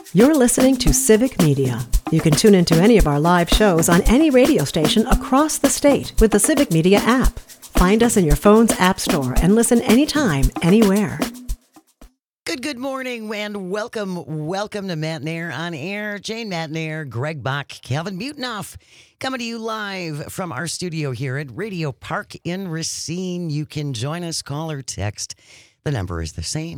You're listening to Civic Media. You can tune into any of our live shows on any radio station across the state with the Civic Media app. Find us in your phone's app store and listen anytime, anywhere. Good morning and welcome to Matt Nair on Air. Jane Matt Nair, Greg Bach, Calvin Butenoff, coming to you live from our studio here at Radio Park in Racine. You can join us, call or text. The number is the same,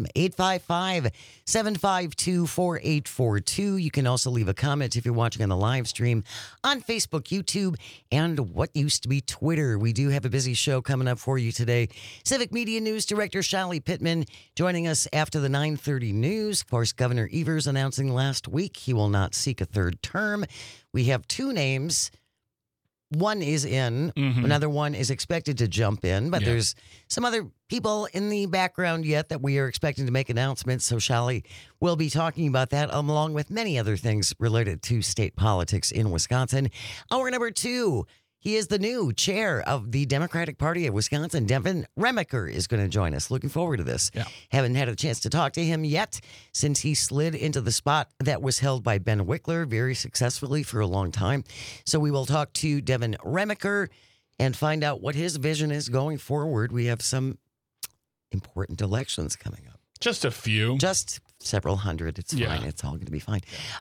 855-752-4842. You can also leave a comment if you're watching on the live stream on Facebook, YouTube, and what used to be Twitter. We do have a busy show coming up for you today. Civic Media News Director Shally Pittman joining us after the 9:30 news. Of course, Governor Evers announcing last week he will not seek a third term. We have two names. One is in, another one is expected to jump in, but there's some other people in the background yet that we are expecting to make announcements. So Shally will be talking about that along with many other things related to state politics in Wisconsin. Hour number 2. He is the new chair of the Democratic Party of Wisconsin. Devin Remaker is going to join us. Looking forward to this. Yeah. Haven't had a chance to talk to him yet since he slid into the spot that was held by Ben Wickler very successfully for a long time. So we will talk to Devin Remaker and find out what his vision is going forward. We have some important elections coming up. Just a few. Just several hundred. It's fine. It's all going to be fine.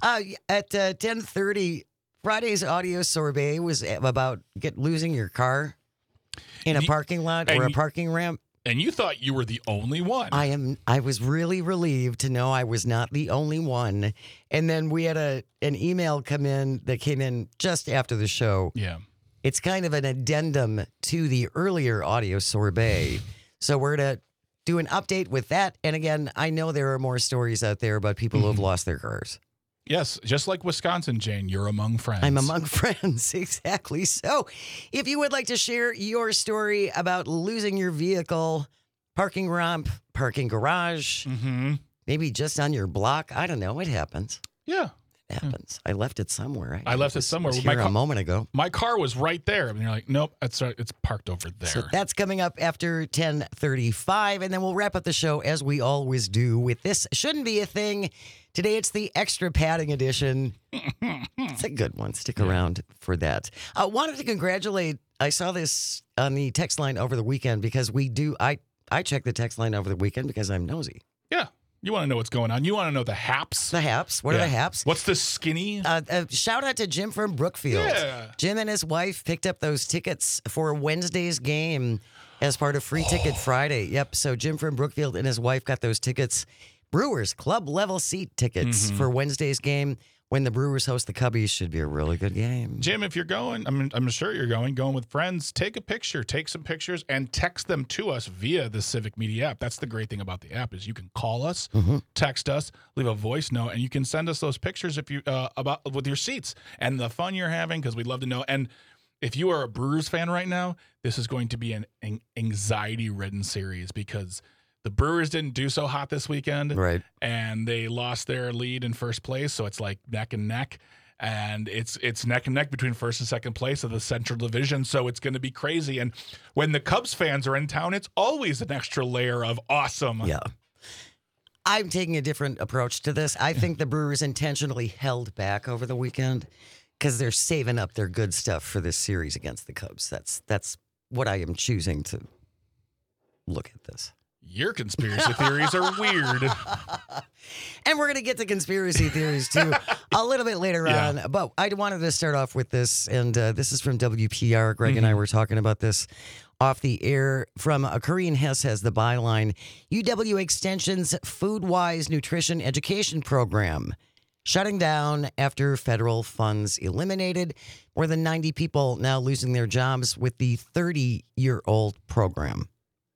At 10:30... Friday's audio sorbet was about losing your car in a parking lot or a parking ramp. And you thought you were the only one. I was really relieved to know I was not the only one. And then we had an email come in that came in just after the show. Yeah. It's kind of an addendum to the earlier audio sorbet. So we're going to do an update with that. And again, I know there are more stories out there about people who have lost their cars. Yes, just like Wisconsin, Jane, you're among friends. I'm among friends, exactly. So if you would like to share your story about losing your vehicle, parking ramp, parking garage, maybe just on your block, I don't know, it happens. Yeah. It happens. I left it somewhere. I left it somewhere. Was here a moment ago. My car was right there. And you're like, nope, it's parked over there. So that's coming up after 10:35, and then we'll wrap up the show as we always do with This Shouldn't Be a Thing. Today it's the extra padding edition. It's a good one. Stick around for that. I wanted to congratulate, I saw this on the text line over the weekend because I check the text line over the weekend because I'm nosy. Yeah. You want to know what's going on. You want to know the haps. The haps. What are the haps? What's the skinny? Shout out to Jim from Brookfield. Yeah. Jim and his wife picked up those tickets for Wednesday's game as part of Free Ticket Friday. Yep. So Jim from Brookfield and his wife got those tickets. Brewers club level seat tickets for Wednesday's game. When the Brewers host the Cubbies, should be a really good game. Jim, if you're going, I'm sure you're going with friends, take a picture, take some pictures, and text them to us via the Civic Media app. That's the great thing about the app is you can call us, text us, leave a voice note, and you can send us those pictures if you with your seats and the fun you're having because we'd love to know. And if you are a Brewers fan right now, this is going to be an anxiety-ridden series because the Brewers didn't do so hot this weekend. Right. And they lost their lead in first place, so it's like neck and neck. And it's neck and neck between first and second place of the Central Division, so it's going to be crazy. And when the Cubs fans are in town, it's always an extra layer of awesome. Yeah. I'm taking a different approach to this. I think the Brewers intentionally held back over the weekend because they're saving up their good stuff for this series against the Cubs. That's what I am choosing to look at this. Your conspiracy theories are weird. And we're going to get to conspiracy theories, too, a little bit later on. But I wanted to start off with this, and this is from WPR. Greg and I were talking about this off the air. From Corinne Hess has the byline, UW Extension's FoodWise Nutrition Education Program shutting down after federal funds eliminated. More than 90 people now losing their jobs with the 30-year-old program.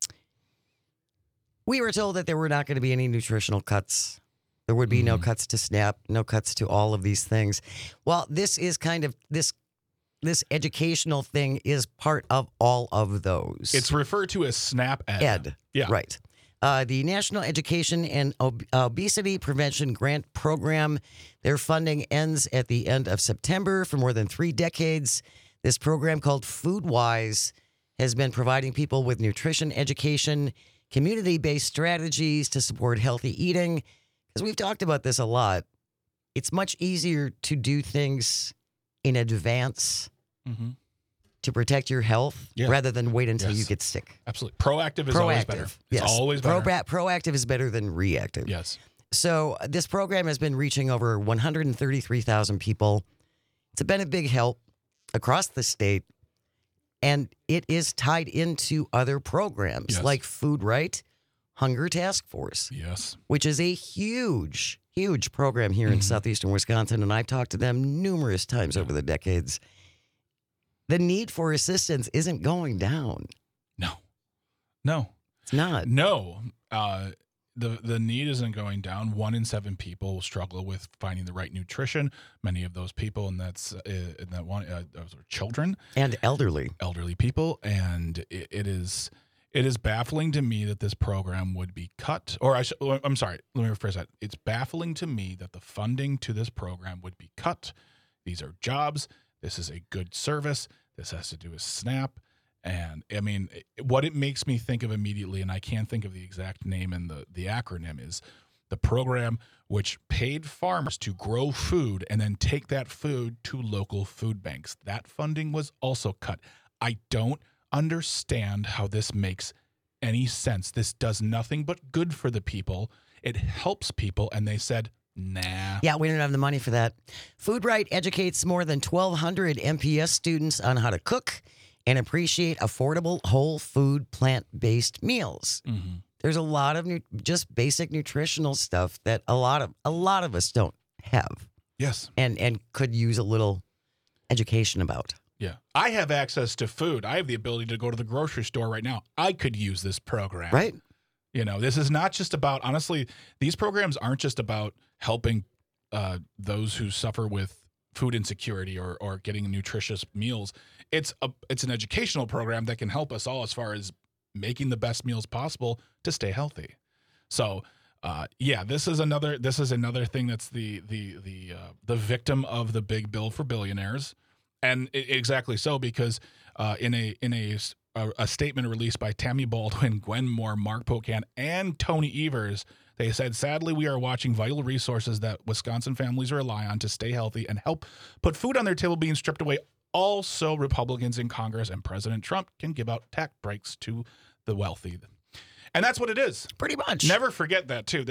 We were told that there were not going to be any nutritional cuts. There would be no cuts to SNAP, no cuts to all of these things. Well, this is kind of this educational thing is part of all of those. It's referred to as SNAP Ed. Yeah. Right. The National Education and Obesity Prevention Grant Program, their funding ends at the end of September. For more than 3 decades, this program called FoodWise has been providing people with nutrition education, community-based strategies to support healthy eating. Because we've talked about this a lot. it's much easier to do things in advance to protect your health rather than wait until you get sick. Absolutely. Proactive is always better. Yes. It's always better. Proactive is better than reactive. Yes. So this program has been reaching over 133,000 people. It's been a big help across the state, and it is tied into other programs like Food Right, Hunger Task Force, which is a huge program here in southeastern Wisconsin, and I've talked to them numerous times over the decades. The need for assistance isn't going down. No. It's not. No. The need isn't going down. 1 in 7 people struggle with finding the right nutrition. Many of those people, and those are children and elderly people, and it is baffling to me that this program would be cut. I'm sorry, let me rephrase that. It's baffling to me that the funding to this program would be cut. These are jobs. This is a good service. This has to do with SNAP. And I mean, what it makes me think of immediately, and I can't think of the exact name and the acronym, is the program which paid farmers to grow food and then take that food to local food banks. That funding was also cut. I don't understand how this makes any sense. This does nothing but good for the people. It helps people, and they said, nah. Yeah, we don't have the money for that. Food Right educates more than 1,200 MPS students on how to cook and appreciate affordable, whole food, plant-based meals. There's a lot of just basic nutritional stuff that a lot of us don't have. Yes. And could use a little education about. Yeah. I have access to food. I have the ability to go to the grocery store right now. I could use this program. Right. You know, this is not just about, honestly, these programs aren't just about helping those who suffer with food insecurity or getting nutritious meals. It's an educational program that can help us all as far as making the best meals possible to stay healthy. So, this is another thing that's the victim of the big bill for billionaires, and exactly so, because in a statement released by Tammy Baldwin, Gwen Moore, Mark Pocan, and Tony Evers, they said, sadly, we are watching vital resources that Wisconsin families rely on to stay healthy and help put food on their table being stripped away. Also, Republicans in Congress and President Trump can give out tax breaks to the wealthy. And that's what it is. Pretty much. Never forget that, too.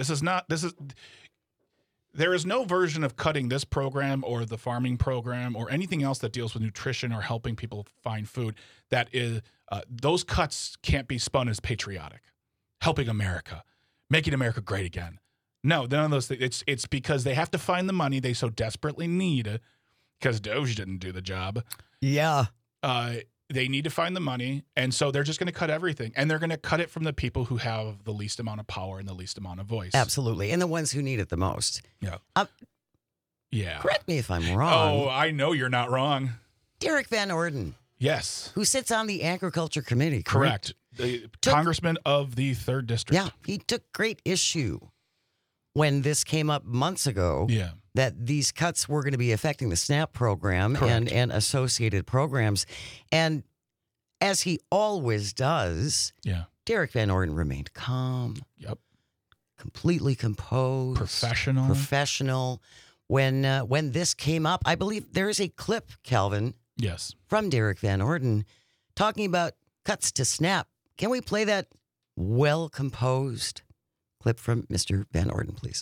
There is no version of cutting this program or the farming program or anything else that deals with nutrition or helping people find food that is, those cuts can't be spun as patriotic, helping America, making America great again. No, none of those things. It's because they have to find the money they so desperately need, because Doge didn't do the job. Yeah. They need to find the money, and so they're just going to cut everything. And they're going to cut it from the people who have the least amount of power and the least amount of voice. Absolutely. And the ones who need it the most. Yeah. Yeah. Correct me if I'm wrong. Oh, I know you're not wrong. Derek Van Orden. Yes. Who sits on the Agriculture Committee. Correct. The congressman of the 3rd District. Yeah. He took great issue when this came up months ago. Yeah. That these cuts were going to be affecting the SNAP program and associated programs. And as he always does, Derek Van Orden remained calm. Yep. Completely composed. Professional. When this came up, I believe there is a clip, Calvin. Yes. From Derek Van Orden talking about cuts to SNAP. Can we play that well-composed clip from Mr. Van Orden, please?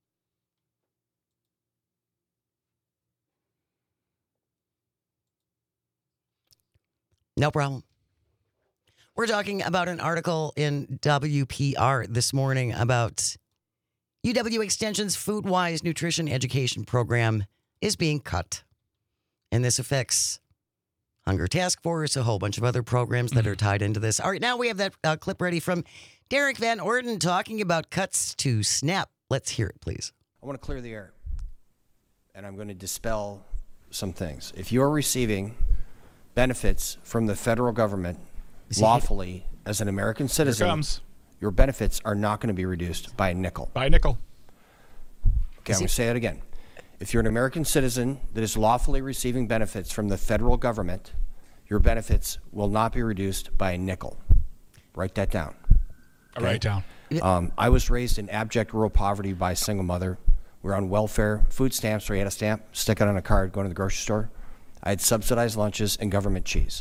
No problem. We're talking about an article in WPR this morning about UW Extension's FoodWise Nutrition Education Program is being cut. And this affects Hunger Task Force, a whole bunch of other programs that are tied into this. All right, now we have that clip ready from Derek Van Orden talking about cuts to SNAP. Let's hear it, please. I want to clear the air, and I'm going to dispel some things. If you're receiving benefits from the federal government lawfully as an American citizen, your benefits are not going to be reduced by a nickel. By a nickel. Okay, I'm going to say it again. If you're an American citizen that is lawfully receiving benefits from the federal government, your benefits will not be reduced by a nickel. Write that down. Okay? Write it down. I was raised in abject rural poverty by a single mother. were on welfare, food stamps, where you had a stamp, stick it on a card, go to the grocery store. I had subsidized lunches and government cheese.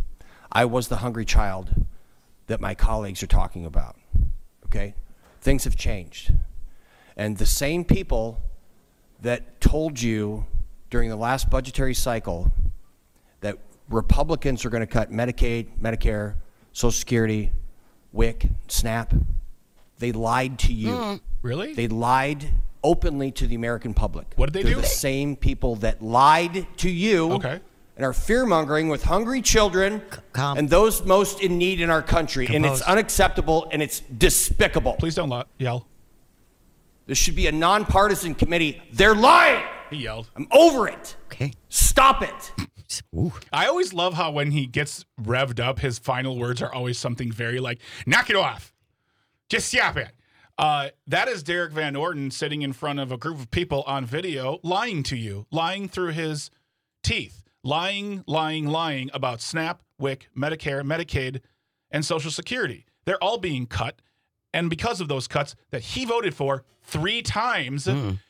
I was the hungry child that my colleagues are talking about, okay? Things have changed. And the same people that told you during the last budgetary cycle that Republicans are going to cut Medicaid, Medicare, Social Security, WIC, SNAP, they lied to you. Really? They lied openly to the American public. What did they do? They're the same people that lied to you and are fear-mongering with hungry children and those most in need in our country. And it's unacceptable and it's despicable. Please don't yell. There should be a nonpartisan committee. They're lying. He yelled. I'm over it. Okay. Stop it. Ooh. I always love how when he gets revved up, his final words are always something very like, knock it off. Just stop it. That is Derek Van Orden sitting in front of a group of people on video lying to you, lying through his teeth, lying about SNAP, WIC, Medicare, Medicaid, and Social Security. They're all being cut. And because of those cuts that he voted for 3 times,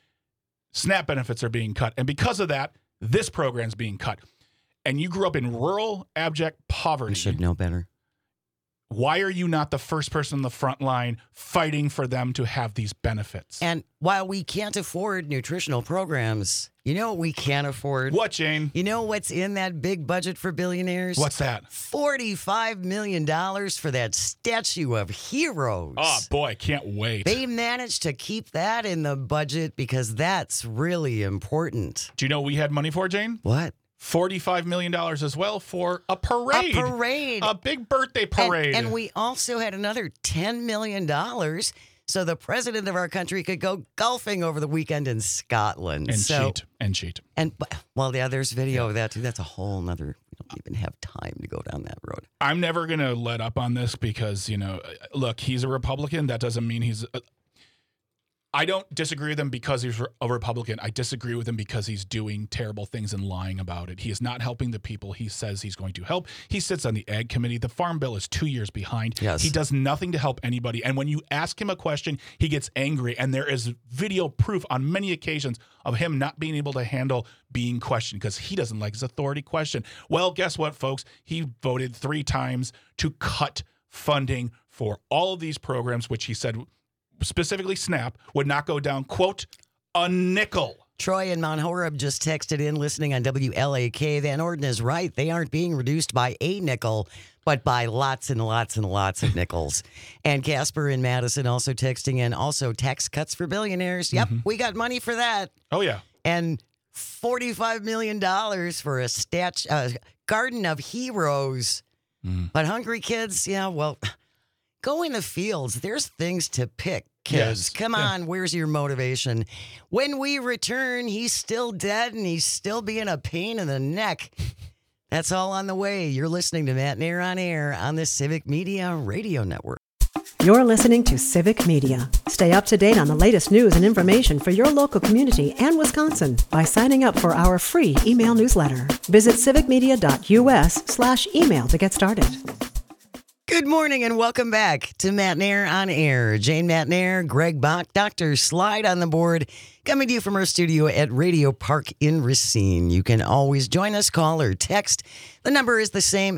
SNAP benefits are being cut. And because of that, this program's being cut. And you grew up in rural, abject poverty. You should know better. Why are you not the first person on the front line fighting for them to have these benefits? And while we can't afford nutritional programs, you know what we can't afford? What, Jane? You know what's in that big budget for billionaires? What's that? $45 million for that statue of heroes. Oh, boy, can't wait. They managed to keep that in the budget because that's really important. Do you know what we had money for, Jane? What? $45 million as well for a parade. A parade. A big birthday parade. And we also had another $10 million so the president of our country could go golfing over the weekend in Scotland. And cheat. And, well, yeah, there's video of that, too. That's a whole nother, we don't even have time to go down that road. I'm never going to let up on this because, look, he's a Republican. That doesn't mean he's... I don't disagree with him because he's a Republican. I disagree with him because he's doing terrible things and lying about it. He is not helping the people he says he's going to help. He sits on the Ag Committee. The Farm Bill is 2 years behind. Yes. He does nothing to help anybody. And when you ask him a question, he gets angry. And there is video proof on many occasions of him not being able to handle being questioned because he doesn't like his authority question. Well, guess what, folks? He voted 3 times to cut funding for all of these programs, which he said... specifically SNAP, would not go down, quote, a nickel. Troy in Mount Horeb just texted in listening on WLAK. Van Orden is right. They aren't being reduced by a nickel, but by lots and lots and lots of nickels. And Casper in Madison also texting in, also tax cuts for billionaires. Yep, we got money for that. Oh, yeah. And $45 million for a Garden of Heroes. But hungry kids, yeah, well... Go in the fields. There's things to pick, kids. Yes. Come on, where's your motivation? When we return, he's still dead and he's still being a pain in the neck. That's all on the way. You're listening to Matt Nair on Air on the Civic Media Radio Network. You're listening to Civic Media. Stay up to date on the latest news and information for your local community and Wisconsin by signing up for our free email newsletter. Visit civicmedia.us/email to get started. Good morning and welcome back to Matt Nair on Air. Jane Matt Nair, Greg Bach, Dr. Slide on the board, coming to you from our studio at Radio Park in Racine. You can always join us, call or text. The number is the same,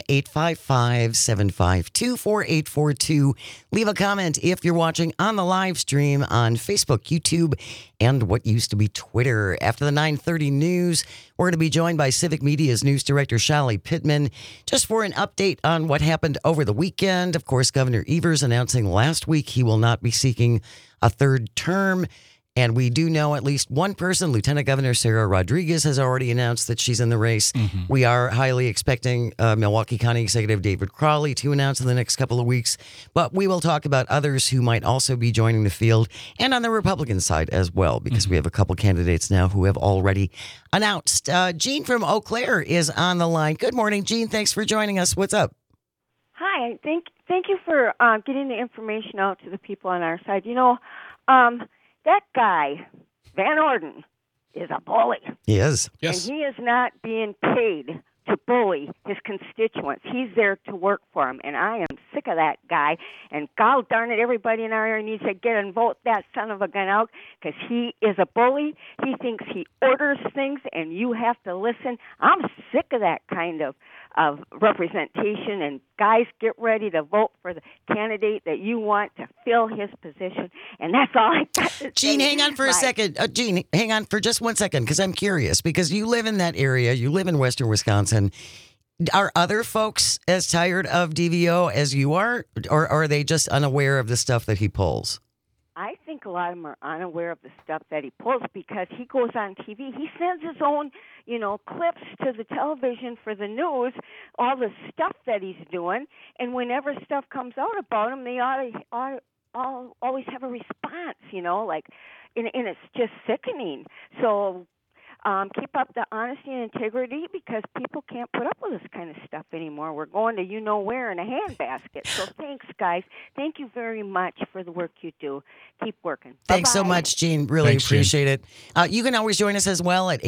855-752-4842. Leave a comment if you're watching on the live stream on Facebook, YouTube, and what used to be Twitter. After the 9:30 news, we're going to be joined by Civic Media's news director, Shali Pittman, just for an update on what happened over the weekend. Of course, Governor Evers announcing last week he will not be seeking a third term. And we do know at least one person, Lieutenant Governor Sarah Rodriguez, has already announced that she's in the race. We are highly expecting Milwaukee County Executive David Crowley to announce in the next couple of weeks. But we will talk about others who might also be joining the field and on the Republican side as well, because we have a couple candidates now who have already announced. Jean from Eau Claire is on the line. Good morning, Jean. Thanks for joining us. What's up? Hi. Thank you for getting the information out to the people on our side. That guy, Van Orden, is a bully. He is. Yes. And he is not being paid to bully his constituents. He's there to work for them, and I am sick of that guy. And God darn it, everybody in our area needs to get and vote that son of a gun out because he is a bully. He thinks he orders things, and you have to listen. I'm sick of that kind of representation. And guys, get ready to vote for the candidate that you want to fill his position. And that's all I got to say. Gene, hang on for a second. Gene, hang on for just 1 second, because I'm curious, because you live in that area. You live in Western Wisconsin. Are other folks as tired of DVO as you are, or are they just unaware of the stuff that he pulls? I think a lot of them are unaware of the stuff that he pulls because he goes on TV. He sends his own, clips to the television for the news, all the stuff that he's doing. And whenever stuff comes out about him, they always have a response, and it's just sickening. So keep up the honesty and integrity because people can't put up with this kind of stuff anymore. We're going to you-know-where in a handbasket. So thanks, guys. Thank you very much for the work you do. Keep working. Thanks Bye-bye. so much, Gene. Really appreciate it. You can always join us as well at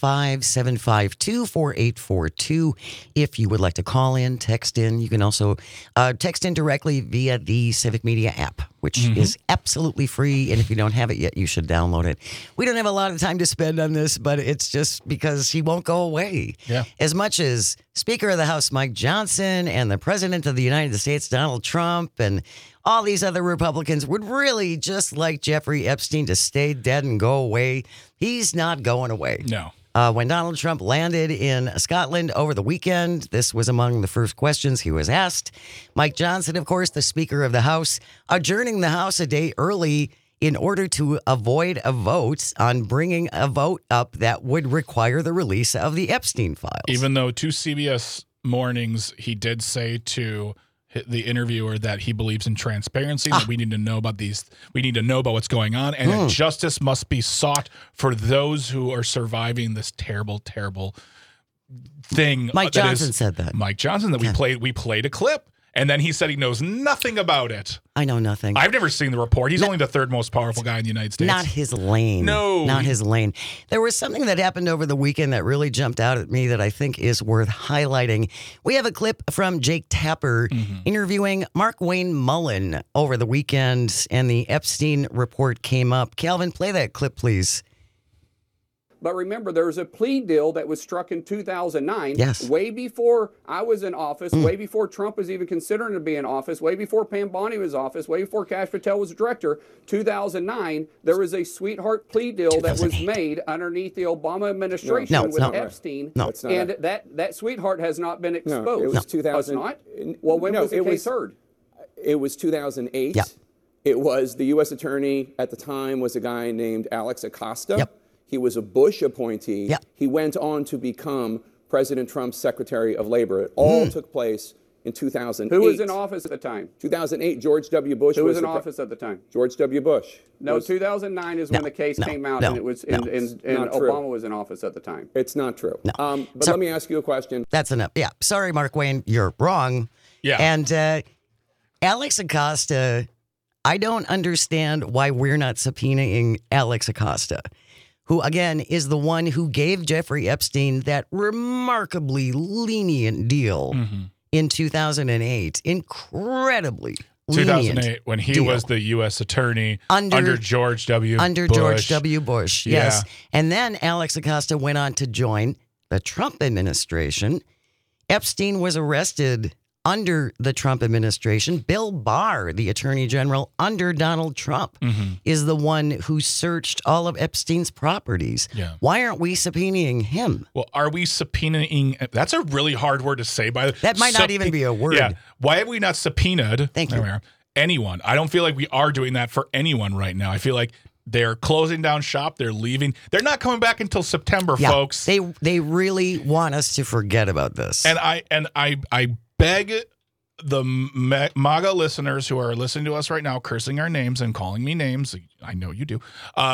855-752-4842. If you would like to call in, text in. You can also text in directly via the Civic Media app, which is absolutely free. And if you don't have it yet, you should download it. We don't have a lot of time to spend on this, but it's just because he won't go away. Yeah. As much as Speaker of the House Mike Johnson and the President of the United States Donald Trump and all these other Republicans would really just like Jeffrey Epstein to stay dead and go away, he's not going away. No. When Donald Trump landed in Scotland over the weekend, this was among the first questions he was asked. Mike Johnson, of course, the Speaker of the House, adjourning the House a day early in order to avoid a vote on bringing a vote up that would require the release of the Epstein files. Even though to CBS Mornings, he did say to the interviewer that he believes in transparency, that we need to know about we need to know about what's going on, and that justice must be sought for those who are surviving this terrible, terrible thing. Mike Johnson said that. Mike Johnson, that we played a clip. And then he said he knows nothing about it. I know nothing. I've never seen the report. He's only the third most powerful guy in the United States. Not his lane. No. Not his lane. There was something that happened over the weekend that really jumped out at me that I think is worth highlighting. We have a clip from Jake Tapper interviewing Mark Wayne Mullen over the weekend, and the Epstein report came up. Calvin, play that clip, please. But remember, there was a plea deal that was struck in 2009, yes, way before I was in office, way before Trump was even considering to be in office, way before Pam Bondi was in office, way before Kash Patel was director. 2009, there was a sweetheart plea deal that was made underneath the Obama administration with Epstein, and that sweetheart has not been exposed. No, it was 2000. Not? Well, when was the case heard? It was 2008. Yep. It was the U.S. attorney at the time was a guy named Alex Acosta. Yep. He was a Bush appointee. Yep. He went on to become President Trump's Secretary of Labor. It all took place in 2008. Who was in office at the time? 2008, George W. Bush. Who was in office at the time? George W. Bush. No, 2009 is when the case came out, and it was and Obama was in office at the time. It's not true. No. But let me ask you a question. That's enough. Yeah. Sorry, Mark Wayne, you're wrong. Yeah. And Alex Acosta, I don't understand why we're not subpoenaing Alex Acosta, who, again, is the one who gave Jeffrey Epstein that remarkably lenient deal in 2008. Incredibly lenient 2008, when he deal. was the U.S. attorney under George W. George W. Bush, yes. Yeah. And then Alex Acosta went on to join the Trump administration. Epstein was arrested under the Trump administration. Bill Barr, the attorney general under Donald Trump, is the one who searched all of Epstein's properties. Yeah. Why aren't we subpoenaing him? Well, are we subpoenaing? That's a really hard word to say. By the way, That might not even be a word. Yeah. Why have we not subpoenaed? Thank you. Anyone? I don't feel like we are doing that for anyone right now. I feel like they're closing down shop. They're leaving. They're not coming back until September, folks. They really want us to forget about this. And I beg the MAGA listeners who are listening to us right now, cursing our names and calling me names, I know you do,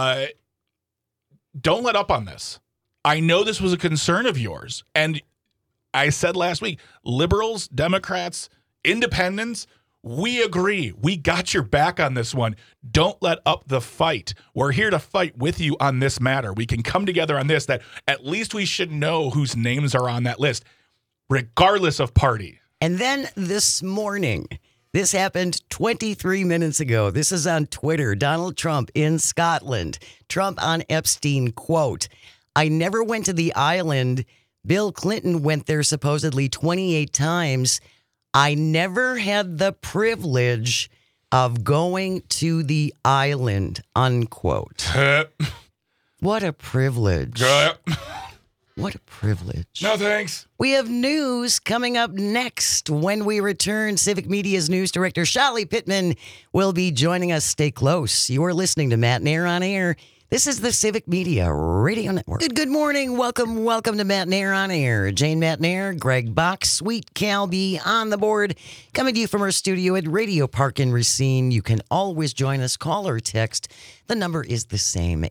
don't let up on this. I know this was a concern of yours. And I said last week, liberals, Democrats, independents, we agree. We got your back on this one. Don't let up the fight. We're here to fight with you on this matter. We can come together on this, that at least we should know whose names are on that list, regardless of party. And then this morning, This happened 23 minutes ago. This is on Twitter. Donald Trump in Scotland. Trump on Epstein, quote, "I never went to the island. Bill Clinton went there supposedly 28 times. I never had the privilege of going to the island," unquote. What a privilege. What a privilege. No thanks. We have news coming up next. When we return, Civic Media's news director, Shali Pittman, will be joining us. Stay close. You are listening to Matt Nair on Air. This is the Civic Media Radio Network. Good morning. Welcome to Matt Nair on Air. Jane Matt Nair, Greg Bach, Sweet Calby on the board. Coming to you from our studio at Radio Park in Racine. You can always join us. Call or text. The number is the same,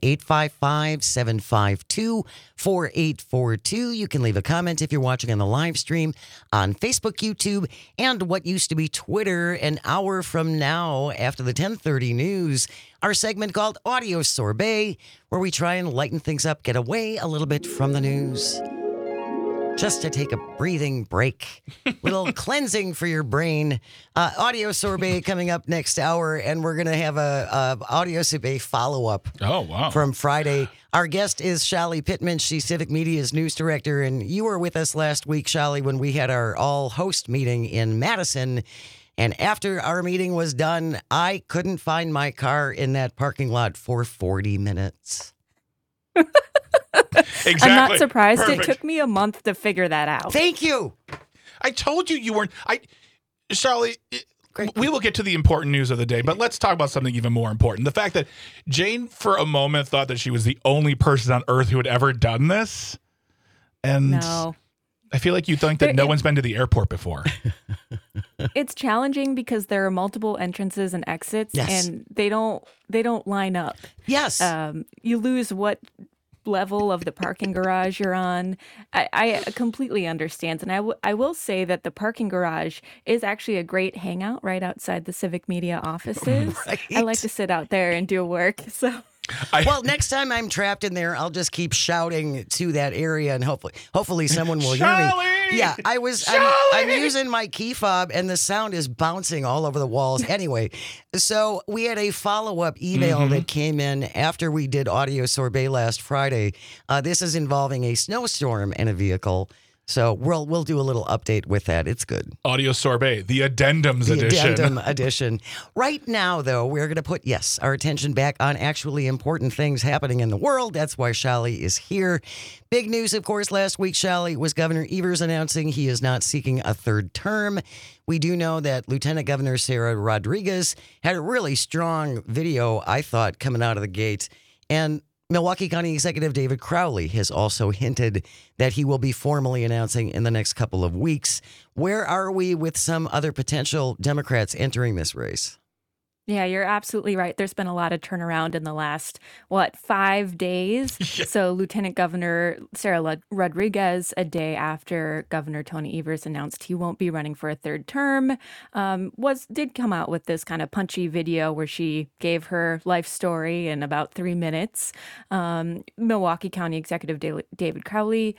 855-752-4842. You can leave a comment if you're watching on the live stream on Facebook, YouTube, and what used to be Twitter. An hour from now, after the 10:30 news, our segment called Audio Sorbet, where we try and lighten things up, get away a little bit from the news. Just to take a breathing break, little cleansing for your brain. Audio Sorbet coming up next hour, and we're going to have a Audio Sorbet follow-up. Oh, wow. From Friday. Our guest is Shali Pittman. She's Civic Media's news director, and you were with us last week, Shali, when we had our all-host meeting in Madison. And after our meeting was done, I couldn't find my car in that parking lot for 40 minutes. Exactly. I'm not surprised. Perfect. It took me a month to figure that out. Thank you. I told you weren't. Charlie, Great. we will get to the important news of the day, but let's talk about something even more important. The fact that Jane, for a moment, thought that she was the only person on earth who had ever done this. And No. I feel like you think that no one's been to the airport before. It's challenging because there are multiple entrances and exits, Yes. and they don't line up. Yes. You lose what level of the parking garage you're on. I completely understand. And I will say that the parking garage is actually a great hangout right outside the Civic Media offices. Right. I like to sit out there and do work. So Well, next time I'm trapped in there, I'll just keep shouting to that area, and hopefully someone will hear me. Shali! Yeah, I'm using my key fob, and the sound is bouncing all over the walls. Anyway, so we had a follow-up email that came in after we did Audio Sorbet last Friday. This is involving a snowstorm and a vehicle. So we'll do a little update with that. It's good. Audio Sorbet, the addendums The edition. addendum edition. Right now, though, we're going to put, our attention back on actually important things happening in the world. That's why Shali is here. Big news, of course, last week, Shali, was Governor Evers announcing he is not seeking a third term. We do know that Lieutenant Governor Sarah Rodriguez had a really strong video, I thought, coming out of the gate. And Milwaukee County Executive David Crowley has also hinted that he will be formally announcing in the next couple of weeks. Where are we with some other potential Democrats entering this race? yeah, you're absolutely right. There's been a lot of turnaround in the last, 5 days? So Lieutenant Governor Sarah Rodriguez, a day after Governor Tony Evers announced he won't be running for a third term, did come out with this kind of punchy video where she gave her life story in about 3 minutes. Milwaukee County Executive David Crowley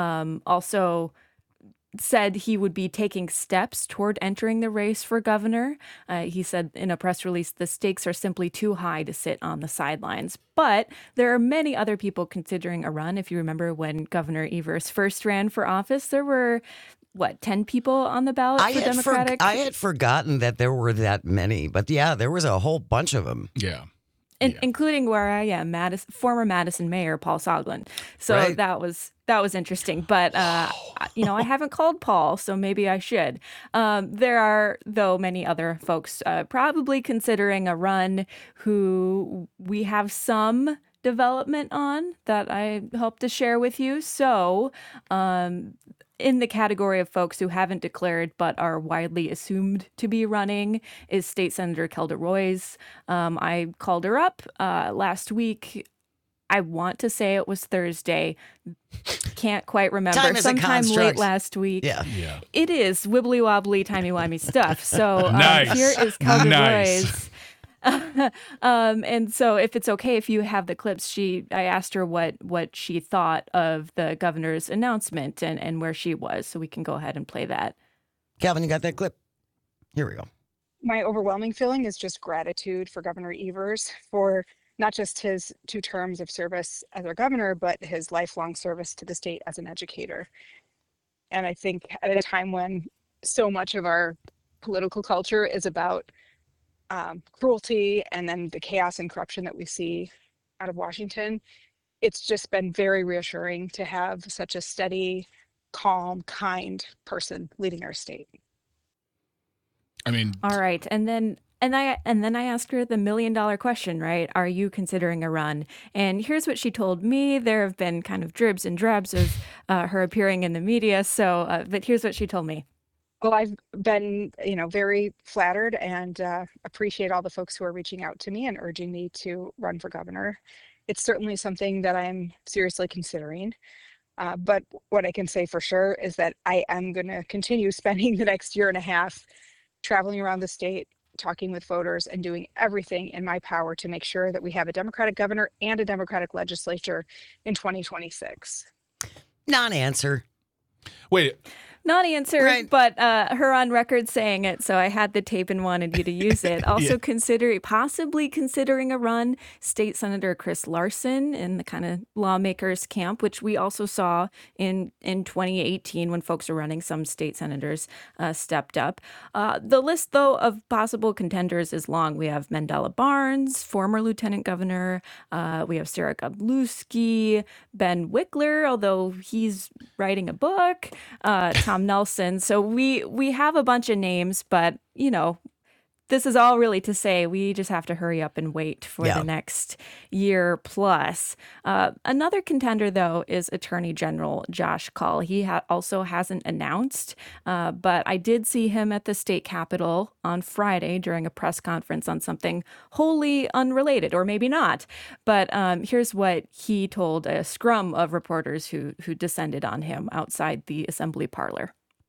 also said he would be taking steps toward entering the race for governor. He said in a press release, the stakes are simply too high to sit on the sidelines. But there are many other people considering a run. If you remember when Governor Evers first ran for office, there were 10 people on the ballot for Democratic? I had forgotten that there were that many, but yeah, there was a whole bunch of them. Yeah. Including where I am, former Madison Mayor Paul Soglin. So Right. that was interesting. But I haven't called Paul, so maybe I should. There are, though, many other folks probably considering a run who we have some development on that I hope to share with you. So in the category of folks who haven't declared but are widely assumed to be running is State Senator Kelda Roys. I called her up last week. I want to say it was Thursday. Can't quite remember. Time is a Sometime late construct. last week. Yeah. It is wibbly wobbly, timey wimey stuff. So Nice. here is Kelda Nice. Roys. And so if it's okay, if you have the clips, I asked her what she thought of the governor's announcement and where she was. So we can go ahead and play that. Calvin, you got that clip? Here we go. my overwhelming feeling is just gratitude for Governor Evers for not just his 2 terms of service as our governor, but his lifelong service to the state as an educator. And I think at a time when so much of our political culture is about cruelty and then the chaos and corruption that we see out of Washington, it's just been very reassuring to have such a steady, calm, kind person leading our state. I mean, all right. And then I asked her the $1 million question, right? Are you considering a run? And here's what she told me. There have been kind of dribs and drabs of her appearing in the media. So, but here's what she told me. Well, I've been, very flattered and appreciate all the folks who are reaching out to me and urging me to run for governor. It's certainly something that I'm seriously considering. But what I can say for sure is that I am going to continue spending the next year and a half traveling around the state, talking with voters, and doing everything in my power to make sure that we have a Democratic governor and a Democratic legislature in 2026. Non-answer. Wait. Non-answer, right. But her on record saying it, so I had the tape and wanted you to use it. Also possibly considering a run, State Senator Chris Larson in the kind of lawmakers camp, which we also saw in 2018 when folks were running, some state senators stepped up. The list, though, of possible contenders is long. We have Mandela Barnes, former lieutenant governor. We have Sarah Godlewski, Ben Wickler, although he's writing a book, Tom Nelson. So we have a bunch of names, but this is all really to say we just have to hurry up and wait for the next year plus. Another contender, though, is Attorney General Josh Kaul. He also hasn't announced, but I did see him at the state capitol on Friday during a press conference on something wholly unrelated, or maybe not. But here's what he told a scrum of reporters who descended on him outside the assembly parlor.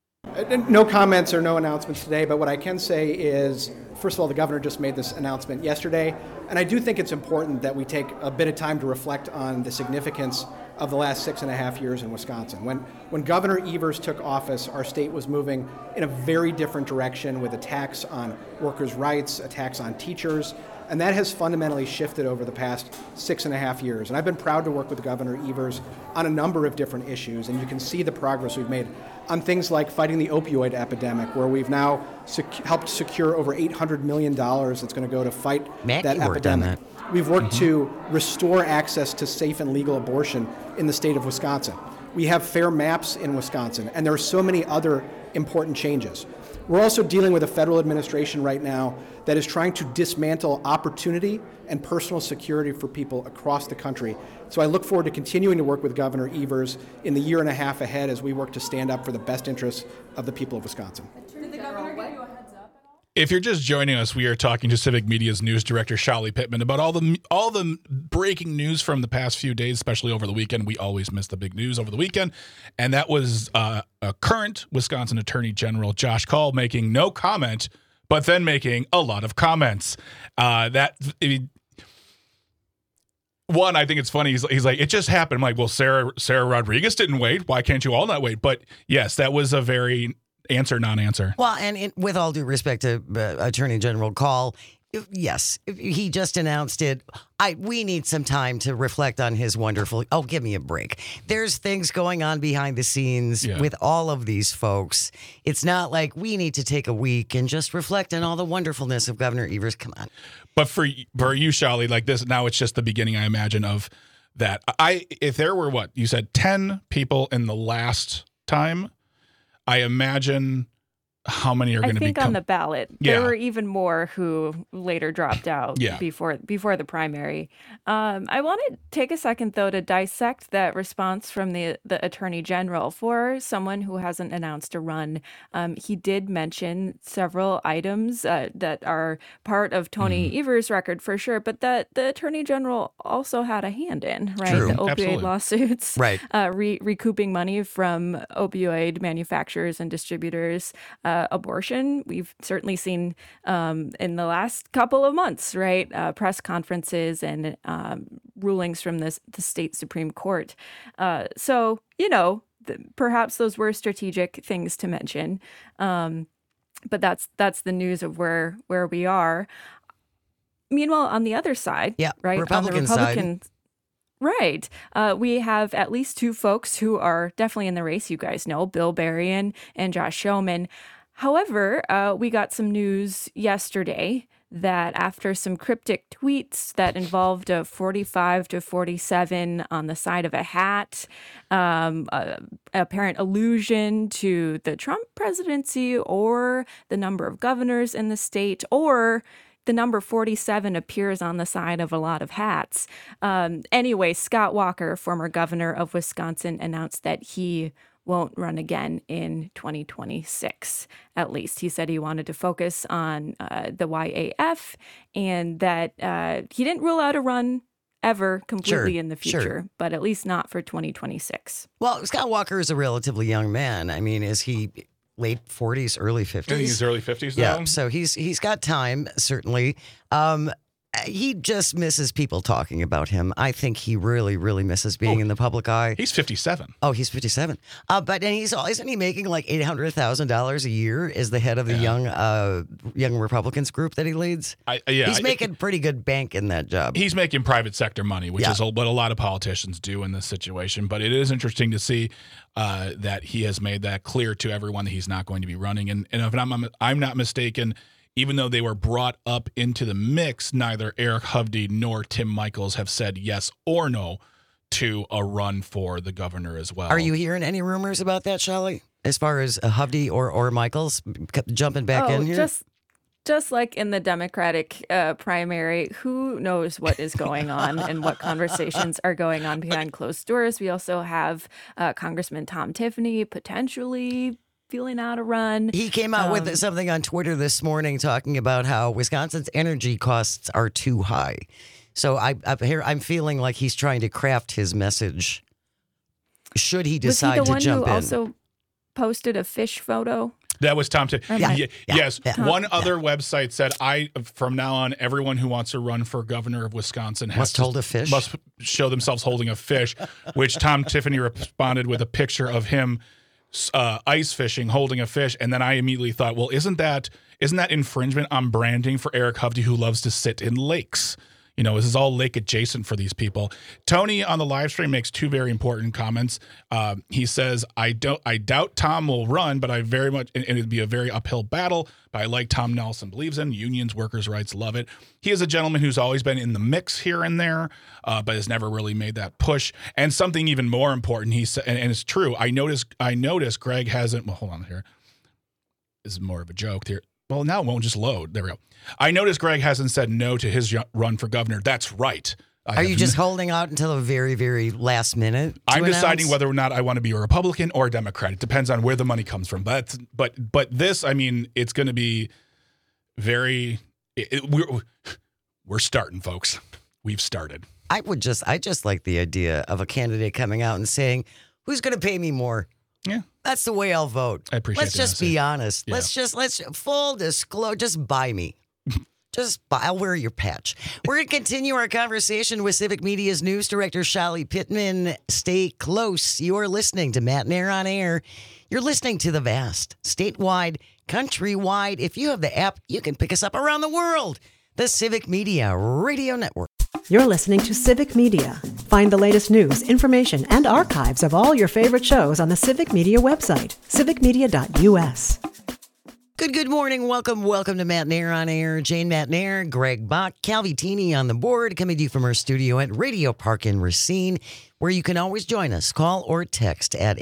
No comments or no announcements today, but what I can say is, first of all, the governor just made this announcement yesterday, and I do think it's important that we take a bit of time to reflect on the significance of the last 6.5 years in Wisconsin. When Governor Evers took office, our state was moving in a very different direction with attacks on workers' rights, attacks on teachers, and that has fundamentally shifted over the past 6.5 years. And I've been proud to work with Governor Evers on a number of different issues, and you can see the progress we've made on things like fighting the opioid epidemic, where we've now helped secure over $800 million that's going to go to fight that epidemic. We've worked to restore access to safe and legal abortion in the state of Wisconsin. We have fair maps in Wisconsin, and there are so many other important changes. We're also dealing with a federal administration right now that is trying to dismantle opportunity and personal security for people across the country. So I look forward to continuing to work with Governor Evers in the year and a half ahead as we work to stand up for the best interests of the people of Wisconsin. Did the governor give you a heads up at all? If you're just joining us, we are talking to Civic Media's news director, Shali Pittman, about all the breaking news from the past few days, especially over the weekend. We always miss the big news over the weekend. And that was a current Wisconsin Attorney General, Josh Kaul, making no comment, but then making a lot of comments. One, I think it's funny. He's like, it just happened. I'm like, well, Sarah Rodriguez didn't wait. Why can't you all not wait? But yes, that was a very non-answer. Well, and with all due respect to Attorney General Kaul, yes, he just announced it. We need some time to reflect on his wonderful. Oh, give me a break. There's things going on behind the scenes with all of these folks. It's not like we need to take a week and just reflect on all the wonderfulness of Governor Evers. Come on. But for you, Shali, like this, now it's just the beginning, I imagine, of that. If there were, what, you said 10 people in the last time, I imagine how many are going to be? I think on the ballot. There were even more who later dropped out before the primary. I want to take a second, though, to dissect that response from the Attorney General. For someone who hasn't announced a run, he did mention several items that are part of Tony Evers' record for sure, but that the Attorney General also had a hand in, right? True. The opioid Absolutely. lawsuits, right? Recouping money from opioid manufacturers and distributors. Abortion, we've certainly seen in the last couple of months, right? Press conferences and rulings from the state Supreme Court. So, perhaps those were strategic things to mention. But that's the news of where we are. Meanwhile, on the other side, right, Republican on the Republican side. Right. We have at least two folks who are definitely in the race, you guys know, Bill Berrien and Josh Schoeman. However, we got some news yesterday that after some cryptic tweets that involved a 45 to 47 on the side of a hat, apparent allusion to the Trump presidency or the number of governors in the state, or the number 47 appears on the side of a lot of hats. Anyway, Scott Walker, former governor of Wisconsin, announced that he won't run again in 2026, at least. He said he wanted to focus on the YAF and that he didn't rule out a run ever completely in the future, but at least not for 2026. Well, Scott Walker is a relatively young man. I mean, is he late 40s, early 50s? I think he's early 50s now. Yeah, so he's got time, certainly. He just misses people talking about him. I think he really, really misses being in the public eye. He's 57. Oh, he's 57. But isn't he making like $800,000 a year as the head of the young Republicans group that he leads? He's making pretty good bank in that job. He's making private sector money, which is what a lot of politicians do in this situation. But it is interesting to see that he has made that clear to everyone that he's not going to be running. And if I'm not mistaken, even though they were brought up into the mix, neither Eric Hovde nor Tim Michels have said yes or no to a run for the governor as well. Are you hearing any rumors about that, Shelley? As far as Hovde or Michels jumping back in here? Just like in the Democratic primary, who knows what is going on and what conversations are going on behind closed doors. We also have Congressman Tom Tiffany potentially feeling out a run. He came out with something on Twitter this morning talking about how Wisconsin's energy costs are too high. So I'm feeling like he's trying to craft his message. Should he decide to jump in? Was he the one who also posted a fish photo? That was Tom Tiffany. Yes. One other website said, from now on, everyone who wants to run for governor of Wisconsin must hold a fish. Must show themselves holding a fish, which Tom Tiffany responded with a picture of him ice fishing, holding a fish, and then I immediately thought, well, isn't that infringement on branding for Eric Hovde, who loves to sit in lakes? You know, this is all lake adjacent for these people. Tony on the live stream makes two very important comments. He says, I doubt Tom will run, but I very much, and it'd be a very uphill battle, but I like Tom Nelson believes in unions, workers' rights, love it. He is a gentleman who's always been in the mix here and there, but has never really made that push. And something even more important, he said, and it's true. I noticed Greg hasn't, well, hold on here. This is more of a joke here. Well, now it won't just load. There we go. I noticed Greg hasn't said no to his run for governor. That's right. Are you just holding out until the very, very last minute? I'm deciding whether or not I want to be a Republican or a Democrat. It depends on where the money comes from. But this, I mean, it's going to be very. We're starting, folks. We've started. I just like the idea of a candidate coming out and saying, "Who's going to pay me more?" Yeah. That's the way I'll vote. I appreciate that. Let's just be honest. Yeah. Let's full disclosure. Just buy me. I'll wear your patch. We're going to continue our conversation with Civic Media's news director, Shelley Pittman. Stay close. You're listening to Matt Nair on Air. You're listening to the vast, statewide, countrywide. If you have the app, you can pick us up around the world. The Civic Media Radio Network. You're listening to Civic Media. Find the latest news, information, and archives of all your favorite shows on the Civic Media website, civicmedia.us. Good morning. Welcome to Matt Nair on Air. Jane Matt Nair, Greg Bach, Calvi-Tini on the board, coming to you from our studio at Radio Park in Racine, where you can always join us. Call or text at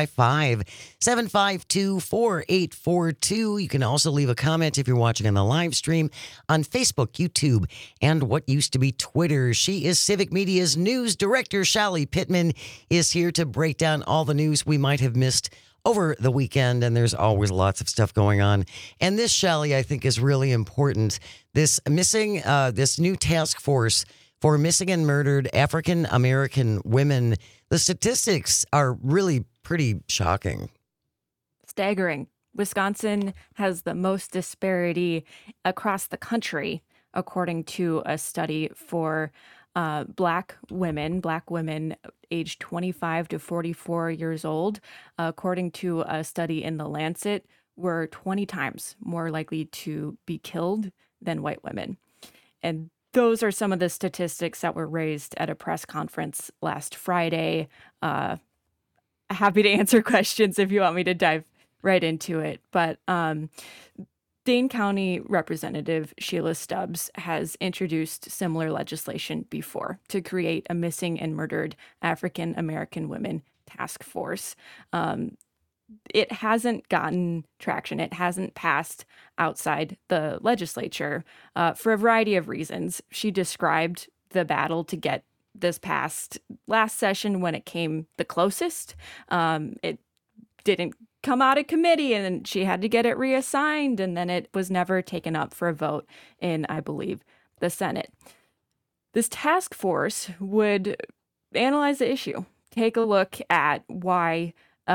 855-752-4842. You can also leave a comment if you're watching on the live stream on Facebook, YouTube, and what used to be Twitter. She is Civic Media's news director. Shelley Pittman is here to break down all the news we might have missed over the weekend, and there's always lots of stuff going on. And this, Shelley, I think is really important. This new task force for missing and murdered African American women, the statistics are really pretty shocking. Staggering. Wisconsin has the most disparity across the country, according to a study for Black women aged 25 to 44 years old. According to a study in The Lancet, were 20 times more likely to be killed than white women. And those are some of the statistics that were raised at a press conference last Friday. Happy to answer questions if you want me to dive right into it. But Dane County Representative Sheila Stubbs has introduced similar legislation before to create a missing and murdered African American women task force. It hasn't gotten traction. It hasn't passed outside the legislature for a variety of reasons. She described the battle to get this passed last session when it came the closest. It didn't come out of committee, and she had to get it reassigned, and then it was never taken up for a vote in, I believe, the Senate. This task force would analyze the issue, take a look at why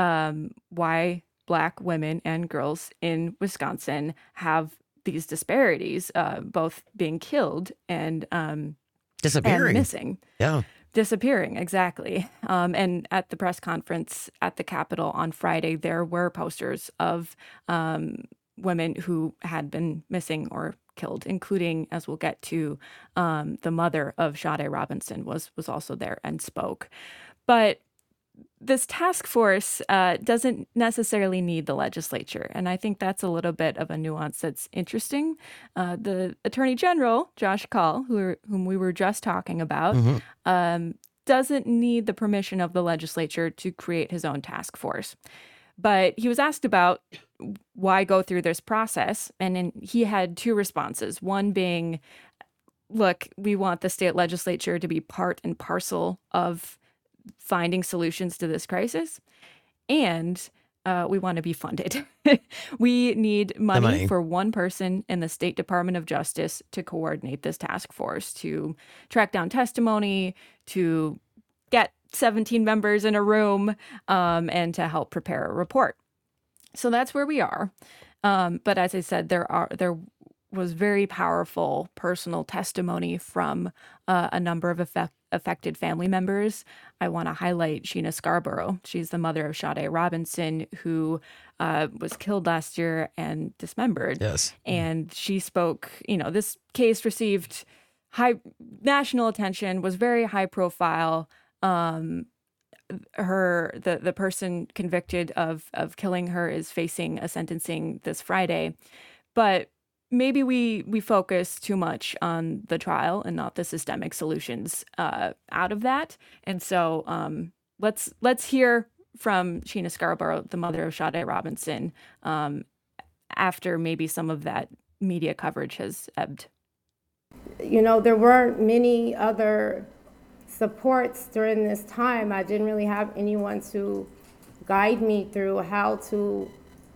Black women and girls in Wisconsin have these disparities, both being killed and disappearing, and missing. Yeah. Disappearing, exactly. And at the press conference at the Capitol on Friday, there were posters of women who had been missing or killed, including, as we'll get to, the mother of Sade Robinson was also there and spoke. But this task force doesn't necessarily need the legislature, and I think that's a little bit of a nuance that's interesting. The Attorney General, Josh Kaul, whom we were just talking about, doesn't need the permission of the legislature to create his own task force. But he was asked about why go through this process, and he had two responses. One being, look, we want the state legislature to be part and parcel of finding solutions to this crisis, and we want to be funded. We need money for one person in the State Department of Justice to coordinate this task force, to track down testimony, to get 17 members in a room, and to help prepare a report. So that's where we are. But as I said, there was very powerful personal testimony from a number of affected family members. I want to highlight Sheena Scarborough. She's the mother of Sade Robinson, who was killed last year and dismembered. Yes. And she spoke, this case received high national attention, was very high profile. The person convicted of killing her is facing a sentencing this Friday. But maybe we focus too much on the trial and not the systemic solutions out of that. And so let's hear from Sheena Scarborough, the mother of Sade Robinson, after maybe some of that media coverage has ebbed. There weren't many other supports during this time. I didn't really have anyone to guide me through how to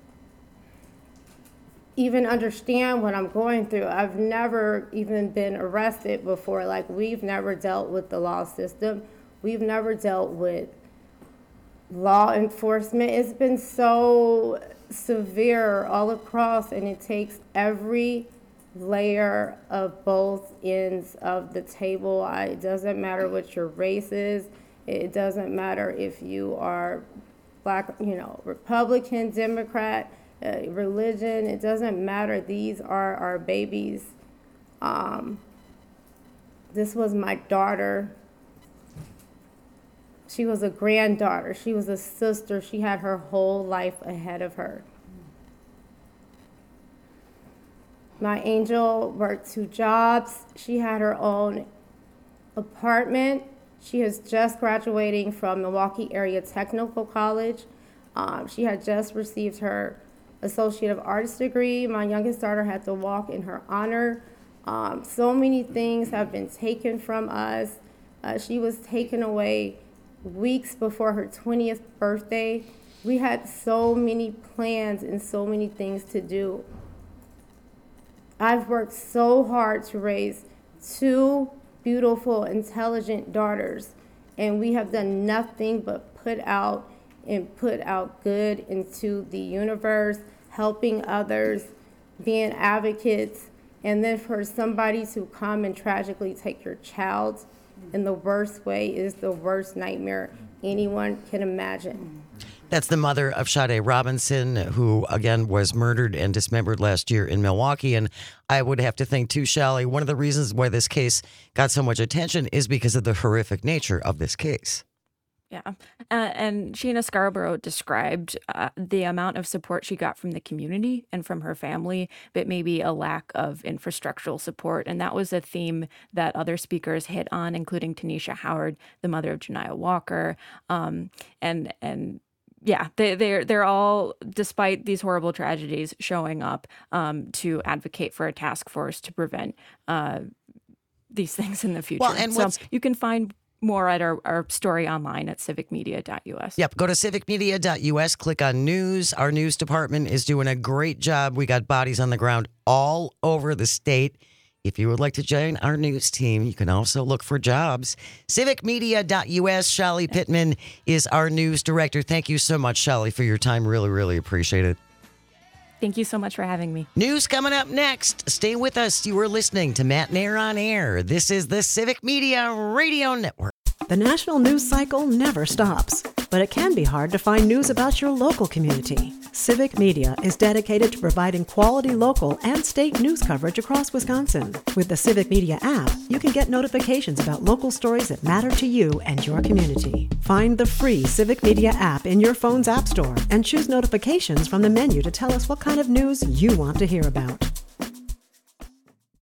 even understand what I'm going through. I've never even been arrested before. Like, we've never dealt with the law system. We've never dealt with law enforcement. It's been so severe all across, and it takes every layer of both ends of the table. It doesn't matter what your race is. It doesn't matter if you are Black, Republican, Democrat, religion. It doesn't matter. These are our babies. This was my daughter. She was a granddaughter. She was a sister. She had her whole life ahead of her. My angel worked 2 jobs. She had her own apartment. She is just graduating from Milwaukee Area Technical College. She had just received her Associate of Arts degree. My youngest daughter had to walk in her honor. So many things have been taken from us. She was taken away weeks before her 20th birthday. We had so many plans and so many things to do. I've worked so hard to raise 2 beautiful, intelligent daughters, and we have done nothing but put out good into the universe, helping others, being advocates, and then for somebody to come and tragically take your child in the worst way is the worst nightmare anyone can imagine. That's the mother of Sade Robinson, who, again, was murdered and dismembered last year in Milwaukee. And I would have to think, too, Shelly, one of the reasons why this case got so much attention is because of the horrific nature of this case. Yeah. And Sheena Scarborough described the amount of support she got from the community and from her family, but maybe a lack of infrastructural support. And that was a theme that other speakers hit on, including Tanisha Howard, the mother of Janiah Walker. Yeah, they're all, despite these horrible tragedies, showing up to advocate for a task force to prevent these things in the future. Well, and so you can find more at our story online at civicmedia.us. Yep, go to civicmedia.us, click on news. Our news department is doing a great job. We got bodies on the ground all over the state. If you would like to join our news team, you can also look for jobs. Civicmedia.us. Shelly Pittman is our news director. Thank you so much, Shelly, for your time. Really, really appreciate it. Thank you so much for having me. News coming up next. Stay with us. You are listening to Matt Nair on Air. This is the Civic Media Radio Network. The national news cycle never stops, but it can be hard to find news about your local community. Civic Media is dedicated to providing quality local and state news coverage across Wisconsin. With the Civic Media app, you can get notifications about local stories that matter to you and your community. Find the free Civic Media app in your phone's app store and choose notifications from the menu to tell us what kind of news you want to hear about.